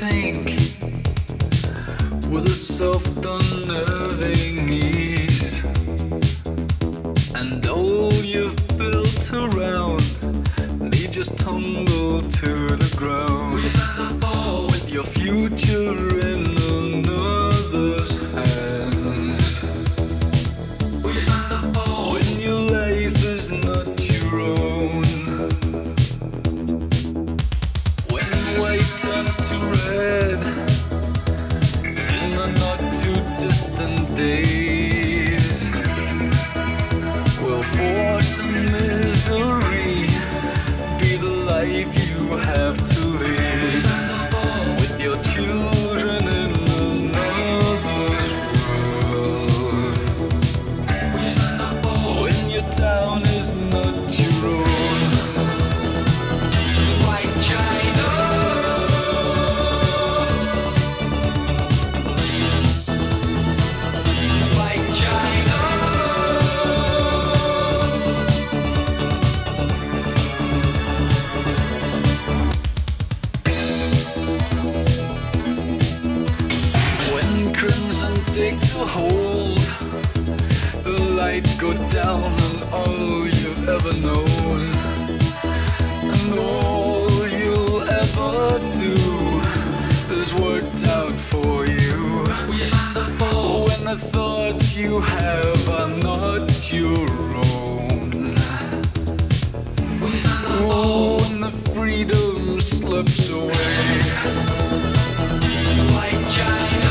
think with a soft, unnerving ease, and all you've built around me just tumble to the ground. With your future in another's hands, when your life is not your own, when white turns to red in the not too distant days, will force and misery be the life you have to lead, with your children in another's world, when your town is not your own. White China, White China, when crimson takes a hold, the lights go down on all you've ever known, and all you'll ever do is worked out for you. When the thoughts you have are not your own, when the freedom slips away. White China.